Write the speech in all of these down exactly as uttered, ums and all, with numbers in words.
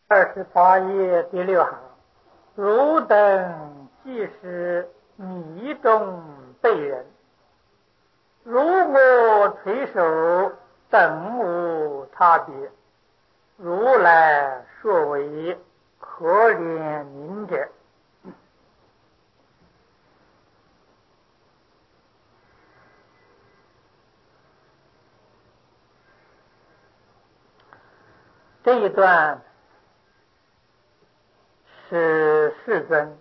二十八页第六行，汝等既是迷中被人，如我垂手，等无差别。如来说为可怜悯者。这一段是世尊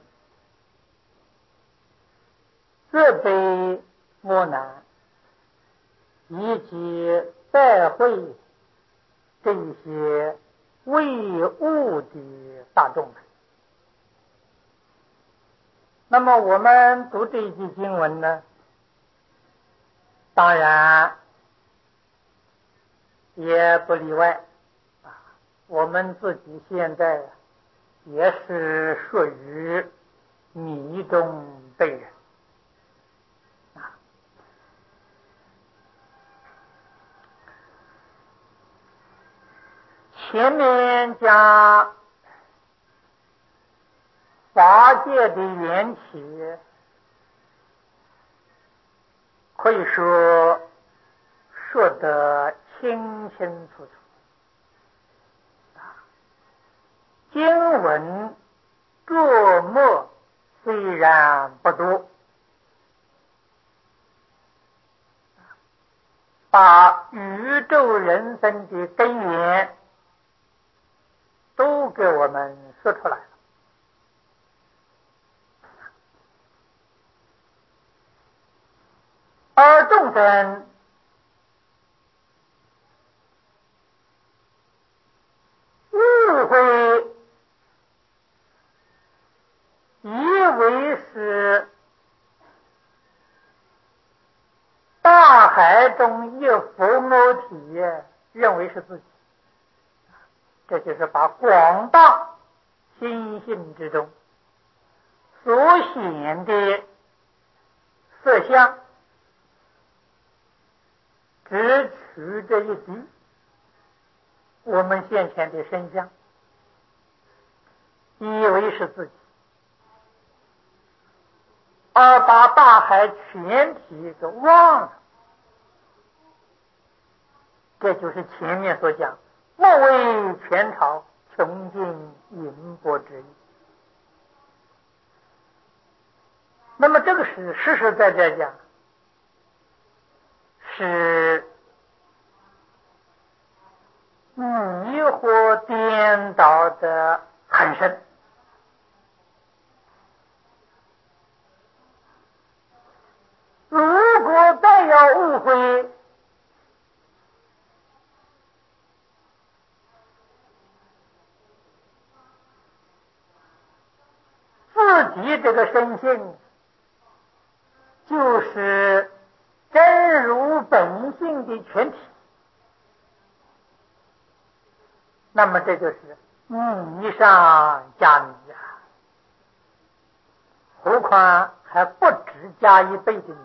责备阿难以及拜会这些为悟的大众。那么我们读这一句经文呢，当然也不例外，我们自己现在也是属于迷中被人。前面讲法界的缘起，可以说说得清清楚楚。经文著墨虽然不多，把宇宙人生的根源都给我们说出来了。而众生误会，以为是大海中一浮偶体，认为是自己，这就是把广大心性之中所显的色相只取这一滴我们现前的身相，以为是自己，而把大海全体都忘了。这就是前面所讲莫为全朝穷尽盈钵之意。那么这个是实实在在讲，是迷惑颠倒的很深。如果再要误会，自己这个身性就是真如本性的全体，那么这就是迷上加迷呀、啊，何况还不止加一倍的迷，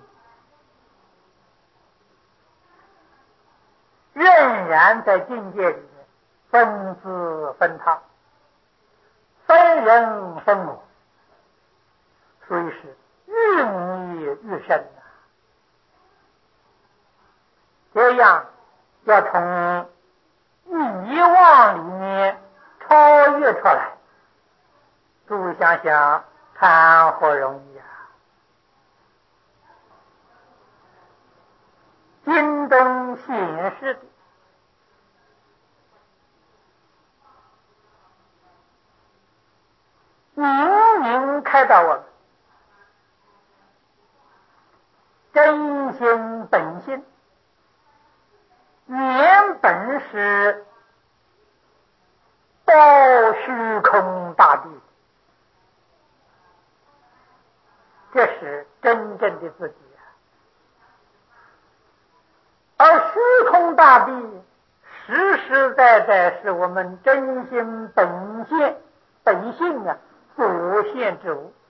仍然在境界里面分自分他，分人分我，所以是越迷越深啊。这样要从迷妄里面超越出来，诸位想想谈何容易啊！经中显示的明明开导我们真心本性原本是包虚空大地，这是真正的自己啊。而虚空大地实实在在是我们真心本性本性啊所现之物，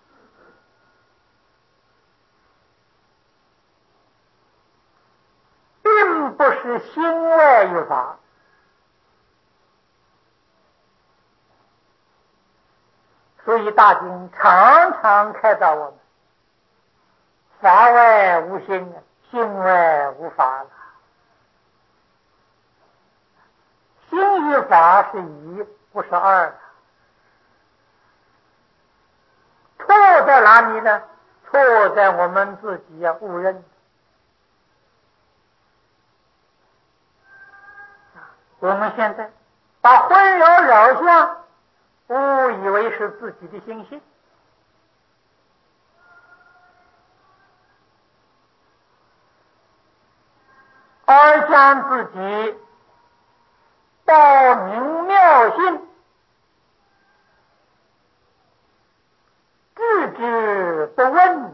并不是心外有法。 所以大经常常开导我们：法外无心，心外无法了。心与法是一，不是二。错在哪里呢？错在我们自己呀，误认。我们现在把混淆扰相误以为是自己的心性，而将自己到明妙性置之不问，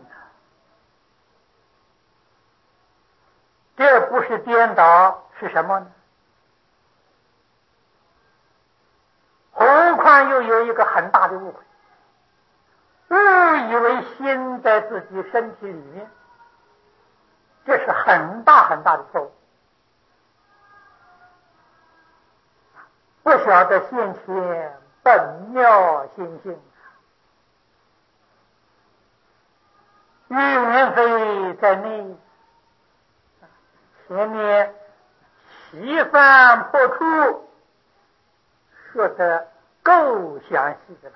这不是颠倒是什么呢？何况又有一个很大的误会，误以为心在自己身体里面，这是很大很大的错误。不晓得现前本妙心性，云飞在内。前面西方破处说的够详细的了。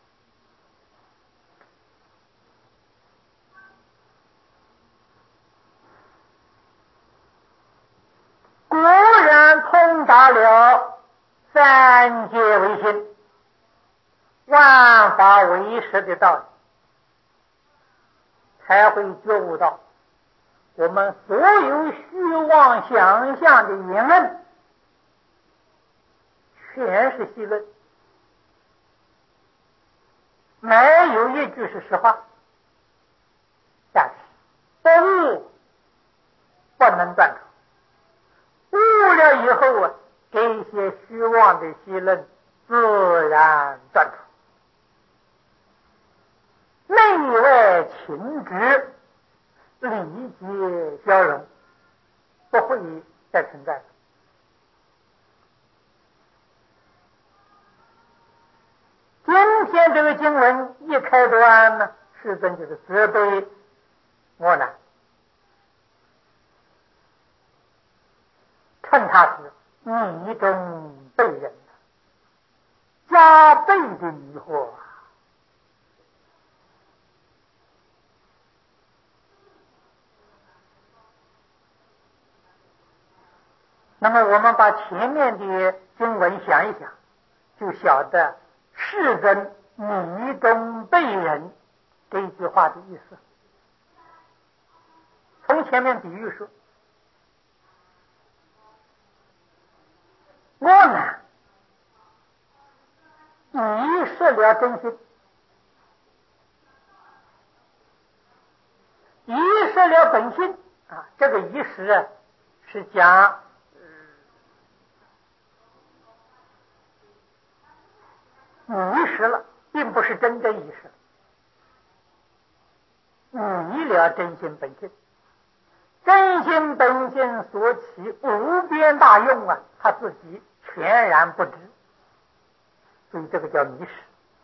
果然通达了三界为心，万法为实的道理，才会觉悟到我们所有虚妄想象的言论全是戏论，没有一句是实话。但是不悟不能断除，悟了以后啊，这些虚妄的戏论自然断除，内外情执理解消融，不会再存在了。今天这个经文一开端呢，世尊就是责备我呢，称他是迷中被人，加倍的迷惑啊。那么我们把前面的经文想一想，就晓得世尊迷中被人这一句话的意思。从前面比喻说，我呢遗失了真心，遗失了本性啊。这个遗失啊，是讲遗失了，并不是真正遗失，迷了真心本性。真心本性所起无边大用啊，他自己全然不知，所以这个叫迷失。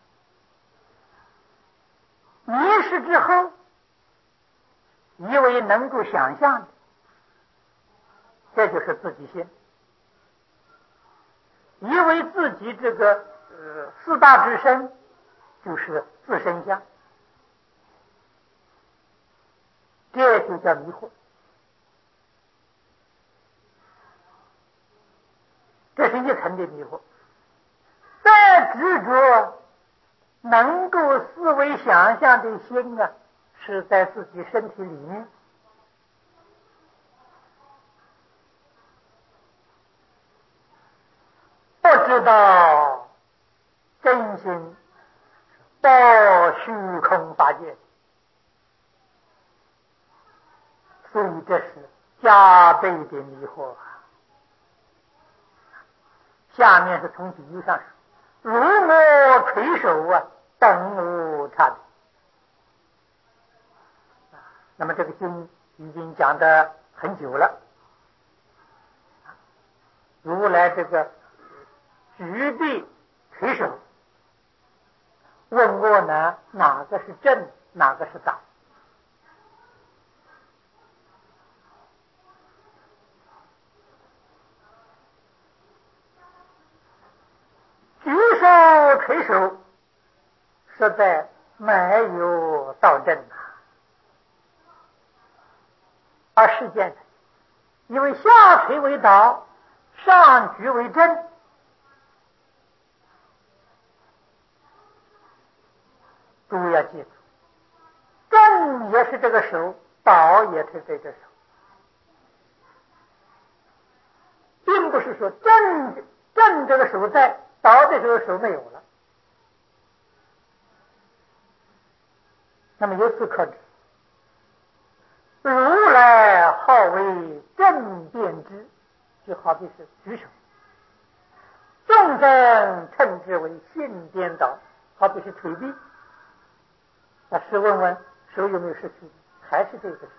迷失之后，以为能够想象的，这就是自己心。以为自己这个呃四大之身就是自身相，这就叫迷惑。这是一层的迷惑。再执着能够思维想象的心啊，是在自己身体里面，不知道真心到虚空法界，所以这是加倍的迷惑啊。下面是从比喻上说，如我垂手啊，等无差别。那么这个经已经讲得很久了，如来这个举臂垂手，问我说呢，哪个是正，哪个是党。举手垂手，实在没有道正啊。而世间上，因为下垂为道，上举为正，诸位要记住，正也是这个手，道也是这个手，并不是说正正这个手在，道这个手没有了。那么由此可知，如来号为正辩之，就好比是举手；众生称之为性颠倒，好比是垂臂。那试问问，手有没有失去？还是这个手。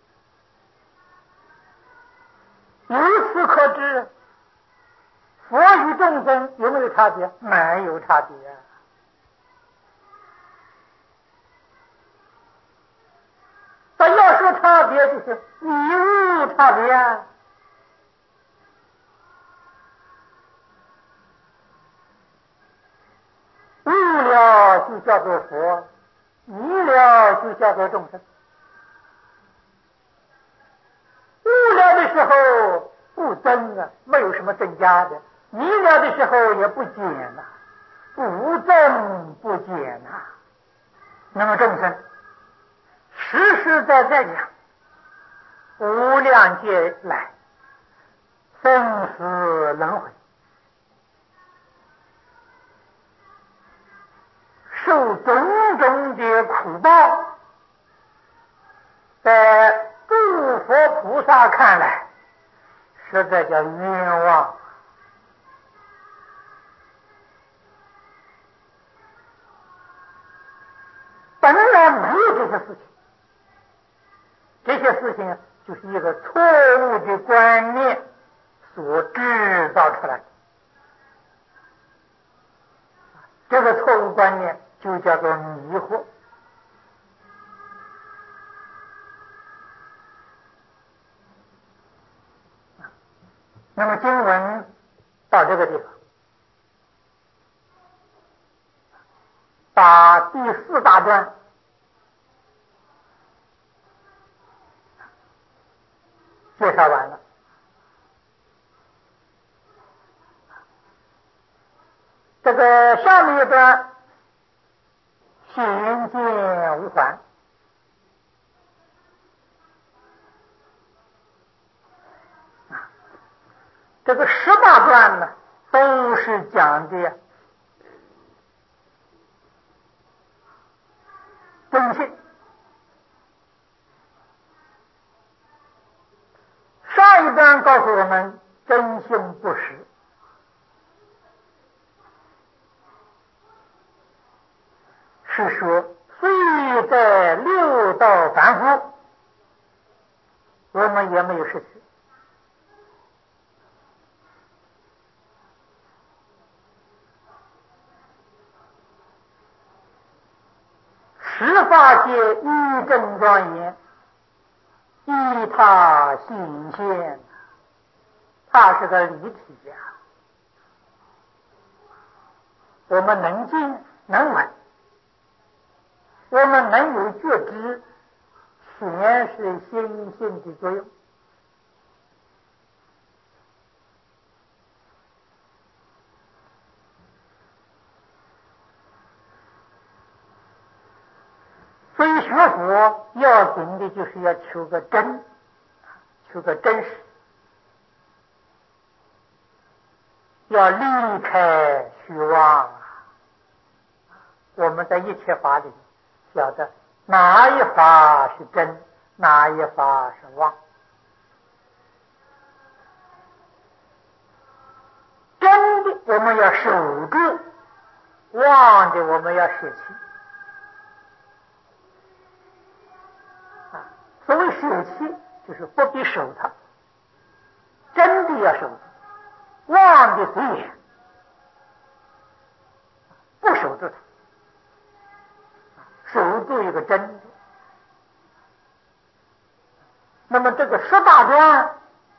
由此可知，佛与众生有没有差别？没有差别啊。但要说差别，就是你无差别啊。悟了就叫做佛，迷了就叫做众生。悟了的时候不增啊，没有什么增加的；迷了的时候也不减呐、啊，不增不减呐、啊。那么众生实实在在讲，无量劫来生死轮回，受种种的苦报，在诸佛菩萨看来，实在叫冤枉。本来没有这些事情，这些事情就是一个错误的观念所制造出来的。这个错误观念就叫做迷惑。那么经文到这个地方，把第四大段介绍完了。这个下面一段显见无还，这个十八段呢，都是讲的真性。上一段告诉我们真性不实，是说虽在六道凡夫，我们也没有失去。十法界一真庄严，依他显现，它是个离体呀、啊。我们能听能闻，我们能有觉知，全是心性的作用。所以学佛要紧的就是要求个真，求个真实，要离开虚妄。我们在一切法里晓得哪一法是真，哪一法是妄。真的我们要守住，妄的我们要舍弃。所谓舍弃，就是不必守它，真的要守住，妄的随缘，不守住它， 做一个真的。那么这个十大转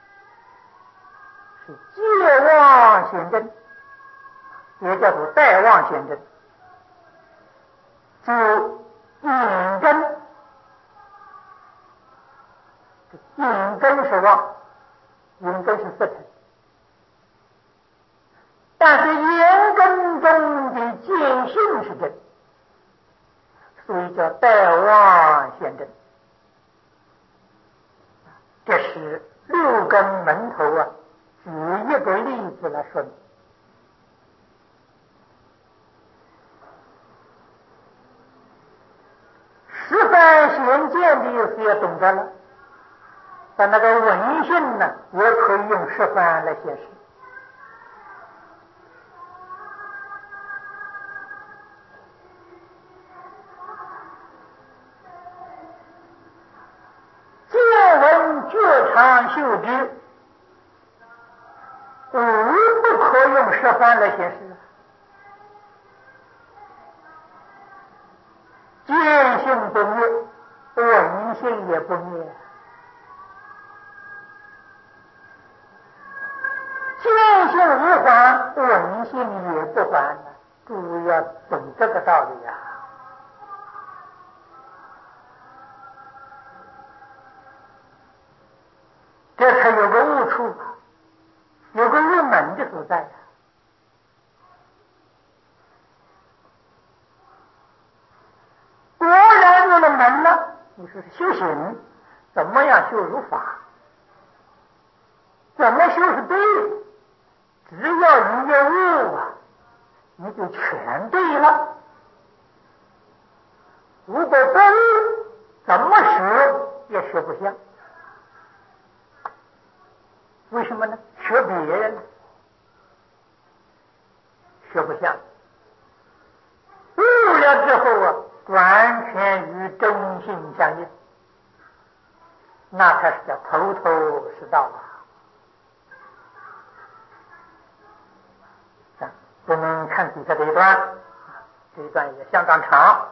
是借妄显真，也叫做代妄显真，就引根，引根是妄，引根是色尘，但是引根中的见性是真，所以叫代妄显真。这是六根门头啊，举一个例子来说明。十番显见的意思也懂得了，但那个闻性呢，也可以用十番来显示。见闻觉察嗅知，无不可用十番来显示。见性不灭，闻性也不灭。见性无还，闻性也不还。注意要懂这个道理啊！这才有个误处，有个入门的所在。果然入了门了，你说是修行，怎么样修如法？怎么修是对的？只要你有悟啊，你就全对了。如果不悟，怎么学也学不像。为什么呢？学别人学不像，悟了之后啊，完全与真性相应，那才是叫头头是道啊！我们看底下这一段，这一段也相当长。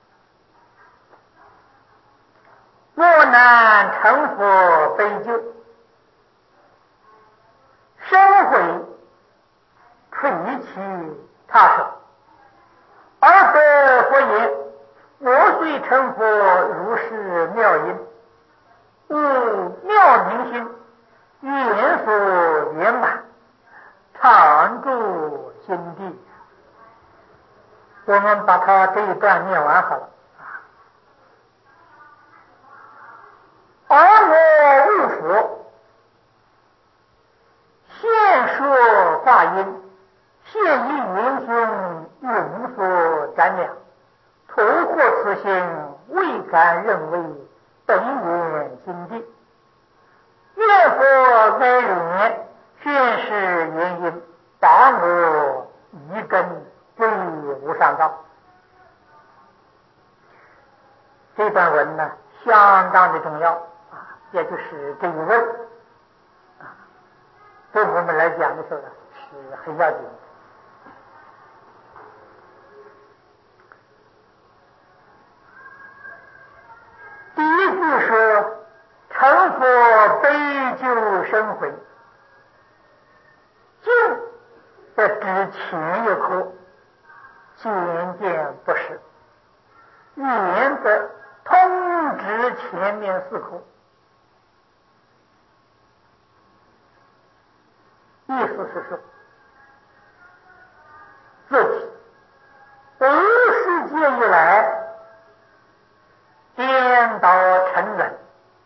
若难成佛悲救，生悔垂其他手，而得佛言：我虽成佛，如是妙音，悟妙明心，愿所圆满，常住心地。我们把它这一段念完好了。而我悟佛，现说法音，现以云胸云所展两，突获此心，未敢认为本源心地。愿佛该脸，宣示原因，把我一根归无上道。这段文呢，相当的重要啊，也就是这一问啊，对我们来讲的时候呢，是很要紧的。第一句说成佛悲救生悔，救在指前一科，渐渐不实，原则通指前面四科。意思是说，自己无世界以来颠倒沉沦，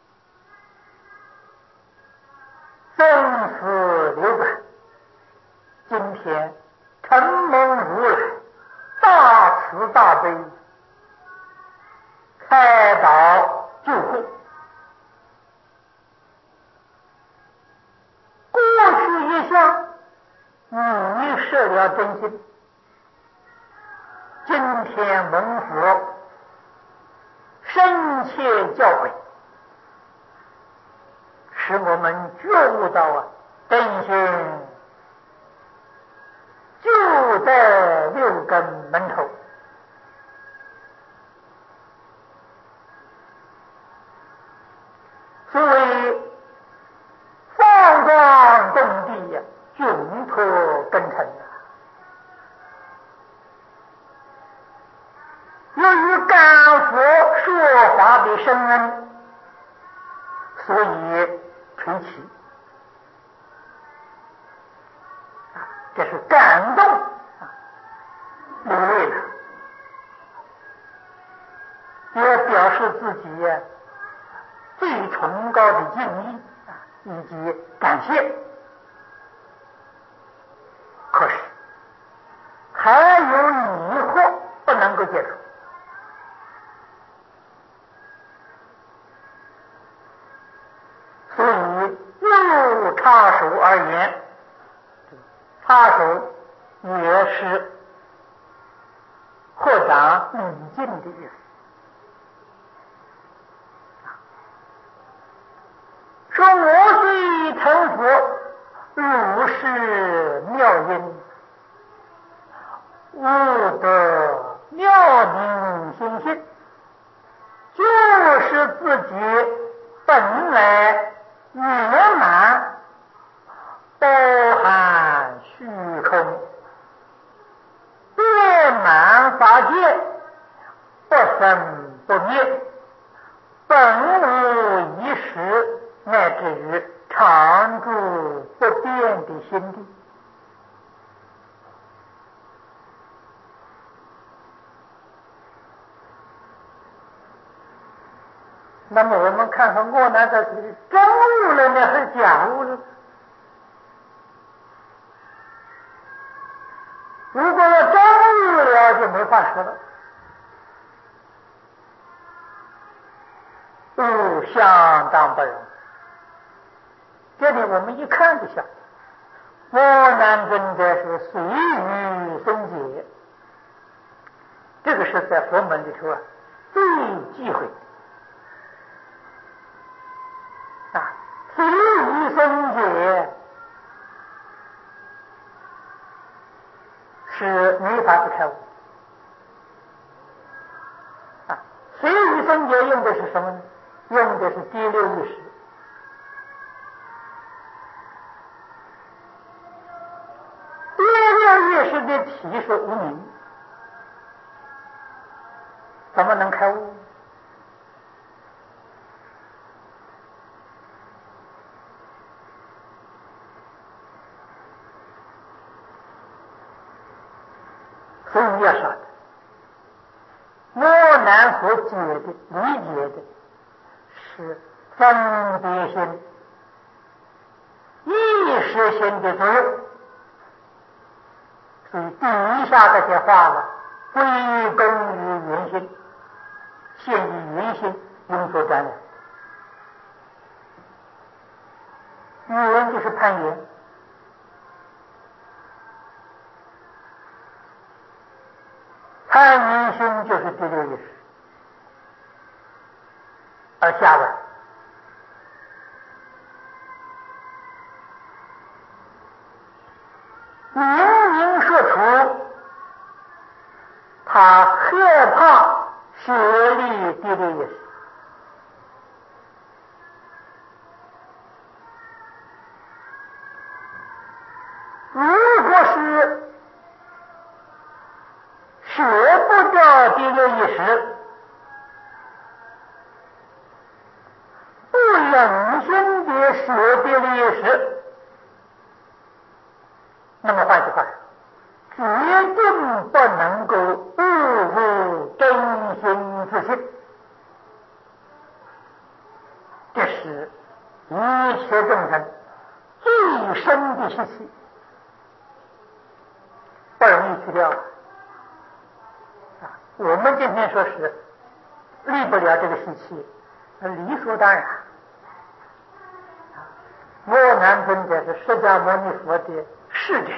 生死流转，今天承蒙如来大慈大悲，开导救护。过去一向迷失了真心，今天蒙佛深切教诲，使我们觉悟到啊，真心就在六根门头。 为方庄种地呀，窘迫根尘啊。由于感佛说法的深恩，所以垂泣，这是感动啊，流泪了，也表示自己呀最崇高的敬意啊以及感谢。可是还有疑惑不能够解除。所以就插手而言，插手也是扩展礼敬的意思。说我虽成佛，如是妙音，悟得妙明心性，就是自己本来圆满，包含虚空，遍满法界，不生不灭，本无一时，乃至于常住不变的心地。那么我们看看阿难在这里真悟了呢，还是假悟了？如果要真悟了，就没话说了。悟相当不容易。这里我们一看就晓得，阿难尊者是随遇僧解，这个是在佛门里头啊最忌讳的。啊，随遇僧解是没法子开悟啊。随遇僧解用的是什么呢？用的是第六意识。第六意识的体是无明，怎么能开悟？所以要晓得，阿难所解的、理解的是分别心、意识心的作用。所以底下这些话呢，归功于原心，现于原心，有所转了。缘就是攀缘，攀缘心就是第六意识，而下边明明说出他害怕舍离第六意识。如果是舍不掉第六意识，不忍心的舍第六意识，那么换句话说，决定不能够误入真心自信。这是一切众生最深的习气，不容易去掉。我们今天说是离不了这个习气，理所当然。阿难尊者是释迦牟尼佛的侍者，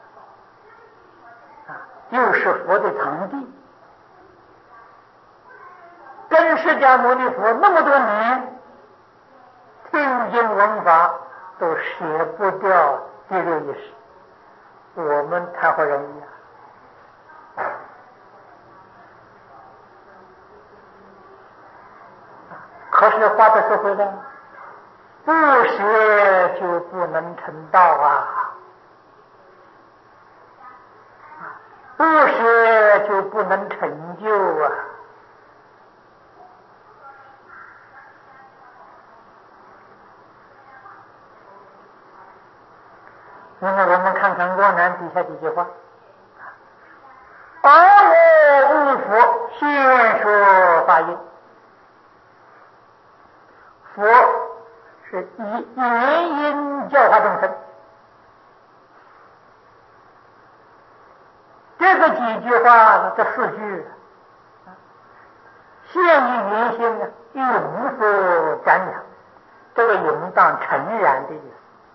又是佛的堂弟，跟释迦牟尼佛那么多年，听经闻法都舍不掉第六意识，我们谈何容易啊！可是话都说回来， 不学就不能成道啊，不学就不能成就啊。那么我们看看若南底下几句话：而我无佛，先说法音。佛是以原因教化众生，这个几句话，这四句，现于原心呢，永不瞻仰。这个永当诚然的意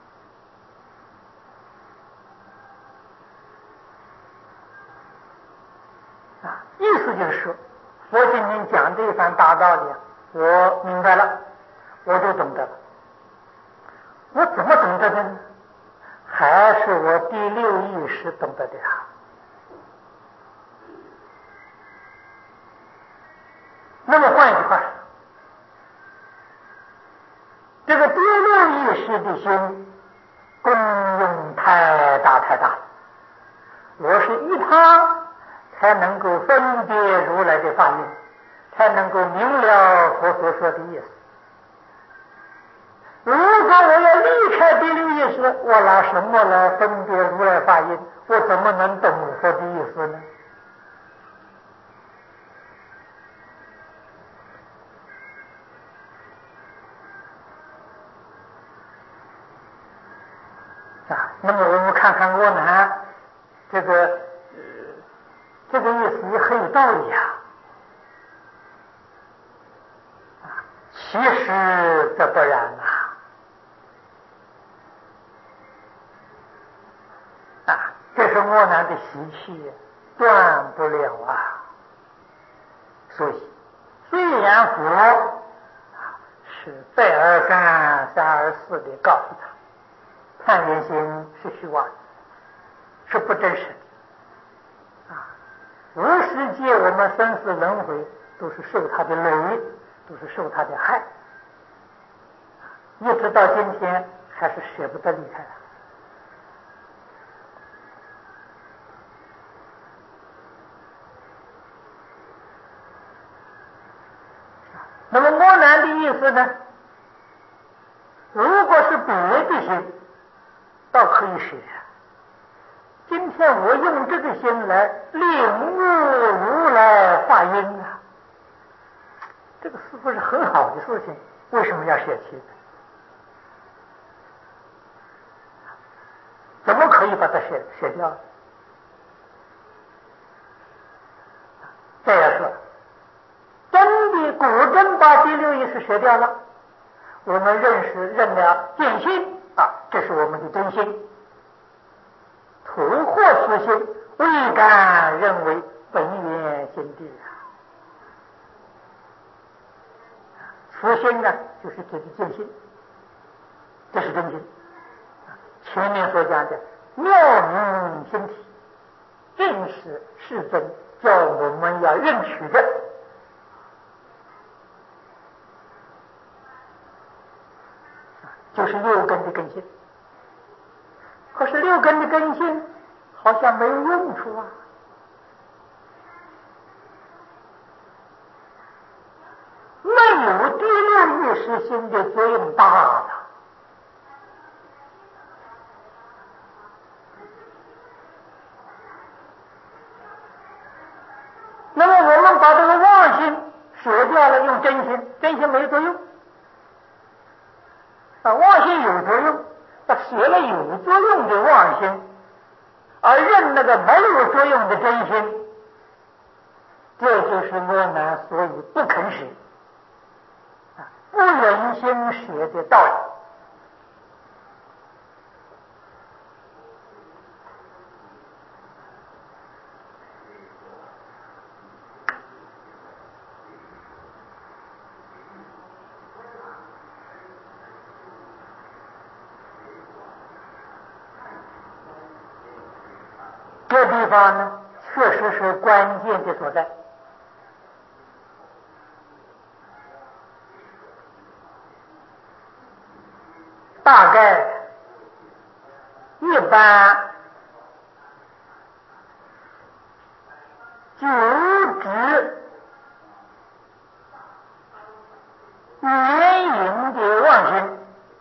思啊，意思就是说，佛今天讲这一番大道理，我明白了，我就懂得了。我怎么懂得的呢？还是我第六意识懂得的啊。那么换一句话说，这个第六意识的心功用太大太大了，我是依它才能够分别如来的法音，才能够明了佛所说的意思。如果我要离开第六意识，我拿什么来分别如来法音？我怎么能懂佛的意思呢？啊，那么我们看看阿难这个、呃、这个意思也很有道理啊。啊，其实这不然啊。啊，这是阿难的习气，断不了啊。所以，虽然佛啊是再而三、三而四的告诉他，攀缘心是虚妄，是不真实的啊。无世界我们生死轮回都是受他的累，都是受他的害，一直到今天还是舍不得离开他。那么阿难的意思呢？如果是别的心，倒可以学。今天我用这个心来领悟如来法音啊，这个似乎是很好的事情，为什么要舍弃？怎么可以把它舍舍掉？再要说，真的果真把第六意识舍掉了，我们认识认了见心啊，这是我们的真心。突获此心，未敢认为本源心地啊。此心呢，就是指的见心，这是真心。前面所讲的妙明心体，正是世尊叫我们要认取的。就是六根的根性。可是六根的根性好像没有用处啊。没有第六意识心的作用大了。那么我们把这个妄心舍掉了，用真心，真心没作用啊，妄心有作用，他舍了有作用的妄心，而认那个没有作用的真心，这就是阿难所以不肯舍啊，不忍心舍的道理。这地方呢，确实是关键的所在。 大概一般就指原因的妄心，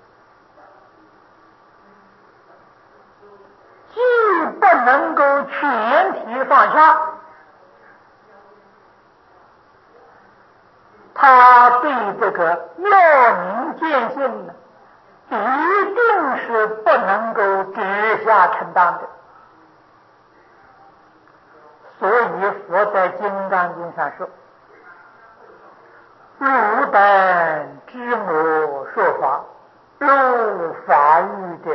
既不能够全体放下，他对这个妙明见性呢，一定是不能够直下承担的。所以佛在《金刚经》上说：“汝等知我说法，如法语者，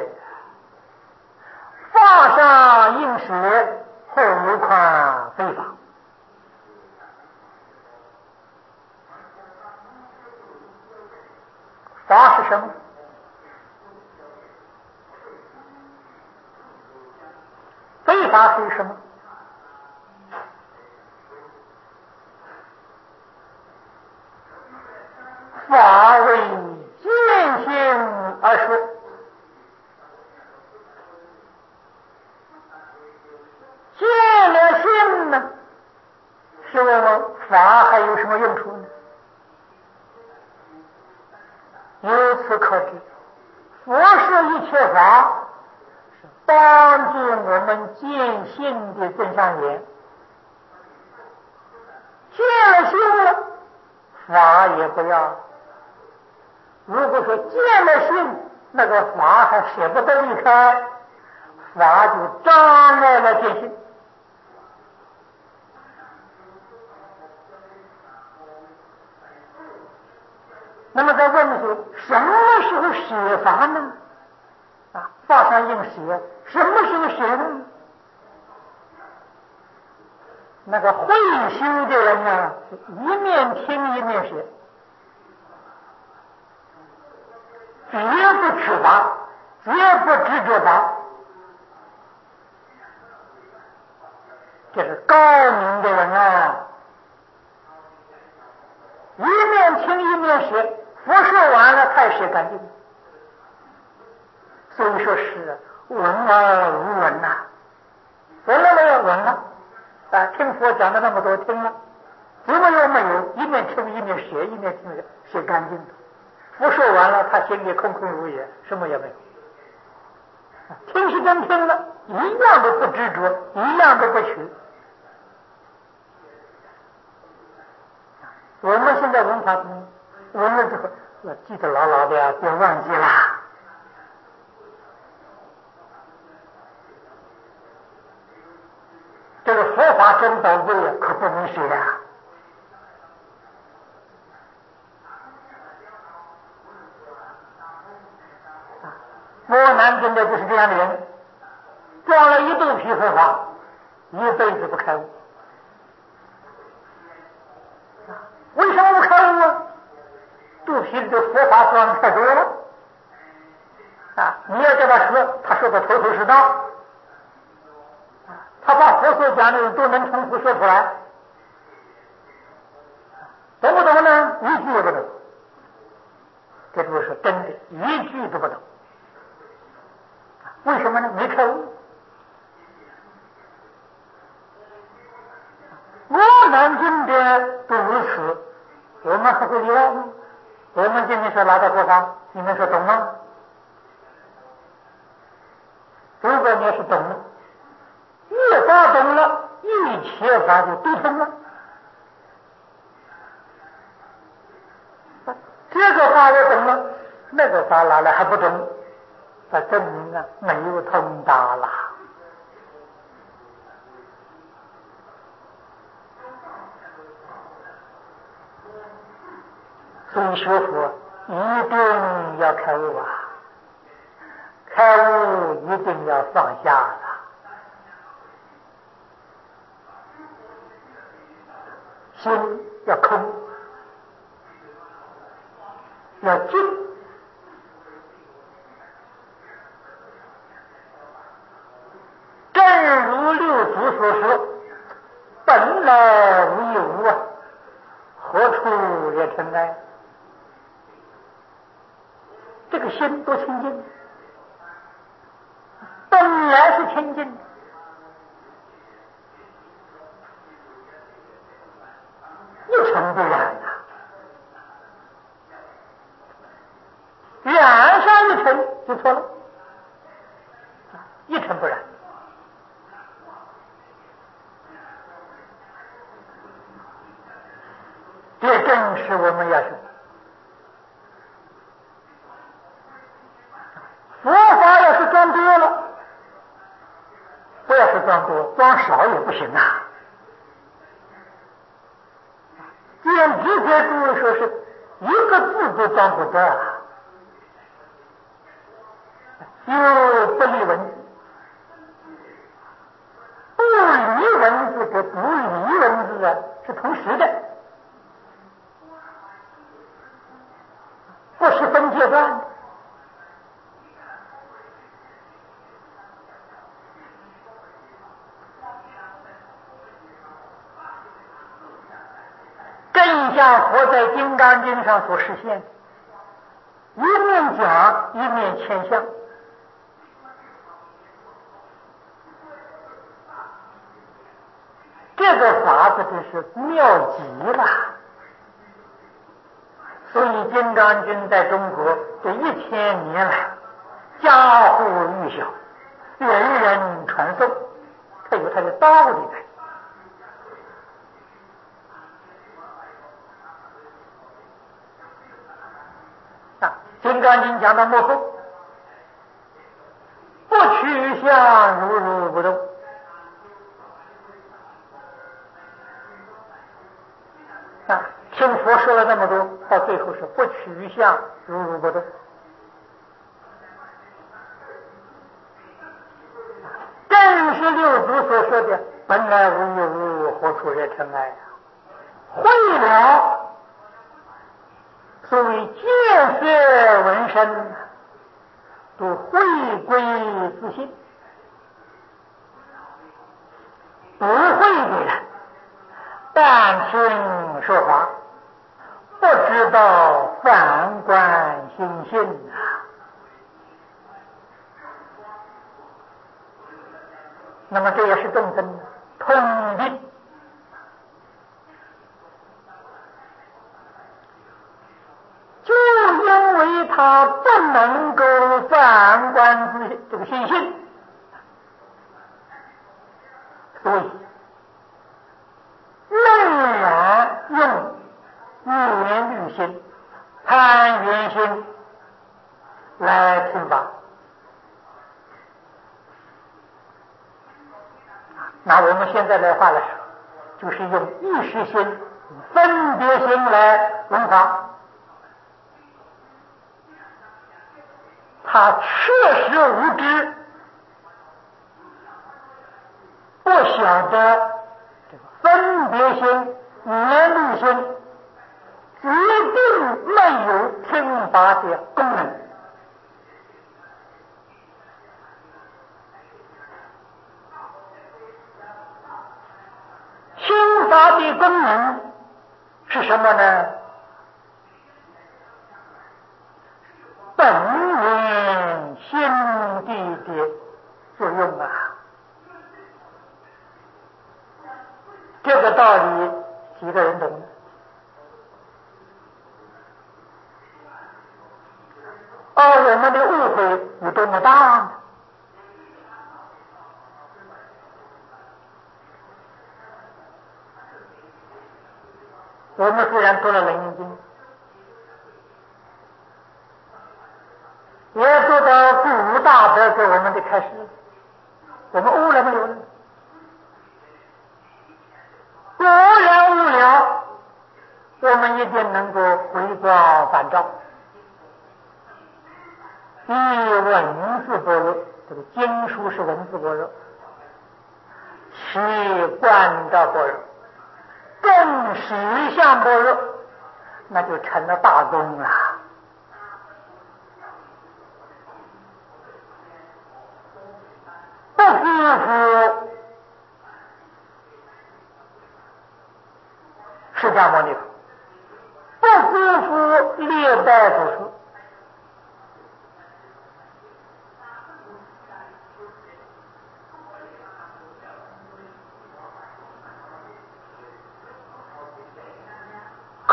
法上应舍，何况非法。”法是什么？非法是什么？法为见性而说，见了性呢，是我们法还有什么用处呢？由此可知，佛说一切法是帮助我们见性的真相眼，见了性了，法也不要。如果说见了性，那个法还舍不得离开，法就障碍了见性。那么在问的时候，什么时候舍法呢？啊，法上应舍，什么时候舍呢？那个会修的人呢，一面听一面舍，绝不持法，绝不执着法，这是高明的人啊！一面听一面舍，佛说完了，太舍干净。所以说是闻而无闻呐、啊，闻了没有？闻了啊！听佛讲的那么多，听了，有没有？没有，一面听一面舍，一面听舍干净的。佛说完了，他心里空空如也，什么也没有。听是真听了，一样都不执着，一样都不取。我们现在闻法怎么样？闻了之后要记得牢牢的呀，别忘记啦。这个佛法真宝贵啊，可不能学啊！我南真的就是这样的人，装了一肚皮佛法，一辈子不开悟。为什么不开悟啊？肚皮里的佛法装的太多了啊！你要叫他说，他说的头头是道。他把佛所讲的都能重复说出来，懂不懂呢？一句也不懂。这就是真的，一句都不懂。为什么呢？没开悟。我们今天都如此，我们还会例外吗？我们今天说拿到佛法，你们说懂吗？如果你要是懂了，越发懂了，一切法就都通了。这个法我懂了，那个法拿来还不懂，那证明啊没有通达了。所以学佛一定要开悟啊，开悟一定要放下了。心要空，要静，正如六祖所说：“本来无一物啊，何处惹尘埃？”这个心多清净。 是清净，一尘不染啊！染上一尘就错了，一尘不染。这正是我们要是佛法要是装多了，不要是装多，装少也不行啊。简直可以说是一个字都装不得啊！又不离文字，不离文字跟不离文字啊是同时的，不是分阶段的。更像佛在《金刚经》上所实现，一面讲一面牵象，这个法子真是妙极了。所以《金刚经》在中国这一千年来家户户晓，人人传颂，它有它的道理在。《金刚经》讲到幕后，不取相，如如不动。啊，听佛说了那么多，到最后是不取相，如如不动。正是六祖所说的“本来无一物，何处惹尘埃”啊，会了。所谓见色闻声，都回归自性。不会的人，但听说法，不知道反观心性啊。那么这也是众生通病。就因为他不能够反观自这个心性，所以仍然用缘虑心、贪缘心来听法。那我们现在来话来说，就是用意识心、分别心来闻法。他确实无知，不晓得这个分别心、缘虑心决定没有听法的功能。听法的功能是什么呢？本源心地的作用啊！这个道理几个人懂呢？而我们的误会有多么大呢？我们虽然读了《楞严经》，也读到古大德给我们的开示，我们悟了没有呢？果然悟了，我们一定能够回光返照，以文字般若，这个经书是文字般若，其观照般若，更实相般若，那就成了大功了。不辜负释迦牟尼佛，不辜负历代祖师，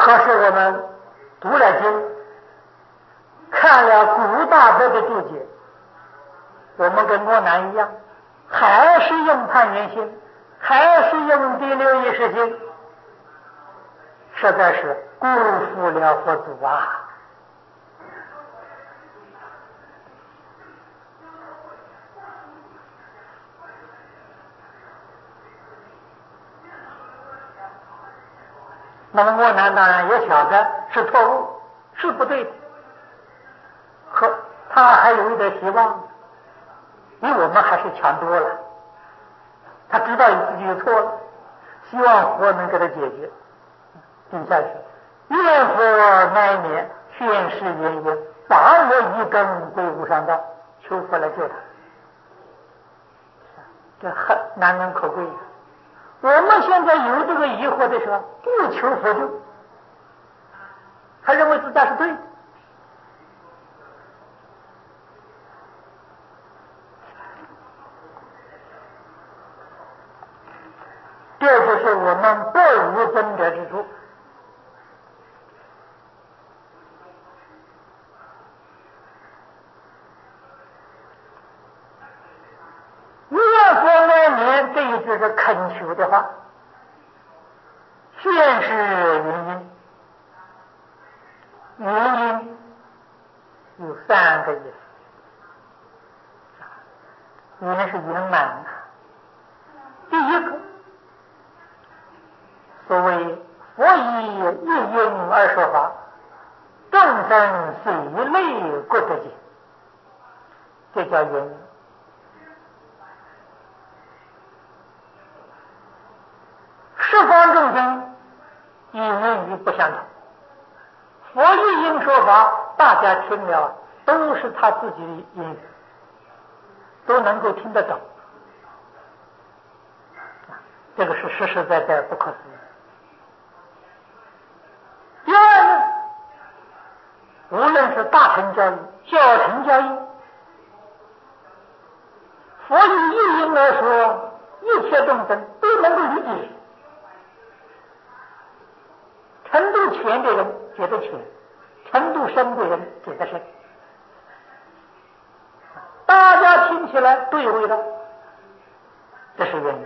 可是我们读了经，看了古大德的注解，我们跟郭南一样，还是用攀缘心，还是用第六意识心，实在是辜负了佛祖啊！那么郭南当然也晓得是错误，是不对的，可他还有一点希望，比我们还是强多了。他知道自己错了，希望佛能给他解决。底下是愿佛来年宣示原因，把我一根归无上道，求佛来救他。这很难能可贵。我们现在有这个疑惑的时候，不求佛救，还认为自家是对的。这就是我们不无真者之处。愿佛来年这一句是恳求的话，现是原因。原因有三个意思，原是圆满。第一个，所谓佛以一因而说法，众生随类各得解，这叫原因。十方众生因因不相同，佛一因说法，大家听了都是他自己的因，都能够听得懂，这个是实实在在不可思议。第二呢，无论是大乘教义、小乘教义，佛以一因来说，一切众生都能够理解。程度浅的人觉得浅，程度深的人觉得深，大家听起来对味道，这是原因。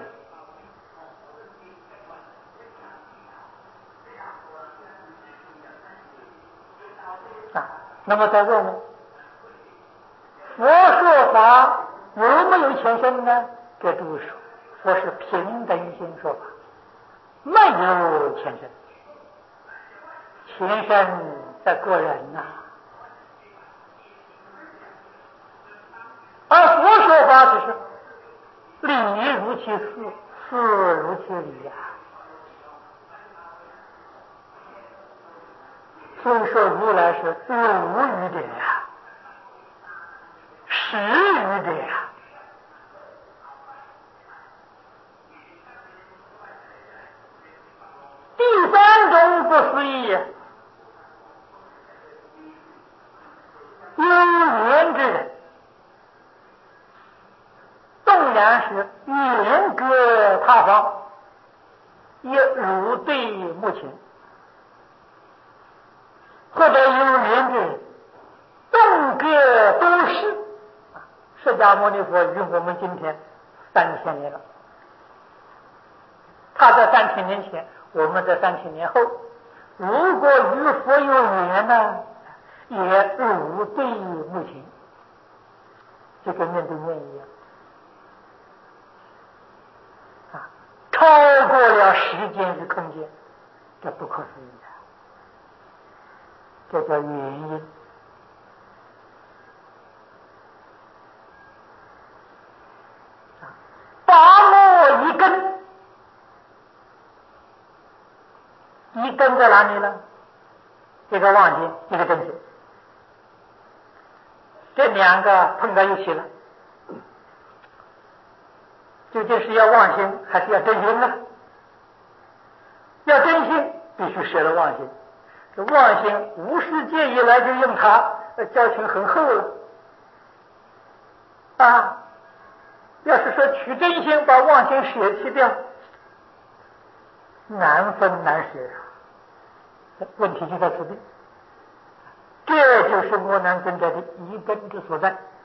啊，那么再问问，佛说法有没有前身呢？这就是说，佛是平等心说法，没有前身。前身在个人呐、啊，而佛说法只是理如其事，事如其理呀、啊。所以说如来是如语的呀，实语的呀。第三种不思议呀，有缘之人，纵然是远隔他方，也如对目前；或者有缘之人，纵隔都市。释迦牟尼佛与我们今天三千年了，他在三千年前，我们在三千年后，如果与佛有缘呢，也如对目前，就跟面对面一样啊，超过了时间与空间，这不可思议啊！这叫原因。拔落一根，一根在哪里呢？这个妄心，这个真心，这两个碰在一起了，究竟是要妄心还是要真心呢？要真心必须舍了妄心，这妄心无世界以来就用它，交情很厚了啊！要是说取真心把妄心舍弃掉，难分难舍啊！ 问题就在此地，这就是阿难尊者的一根之所在。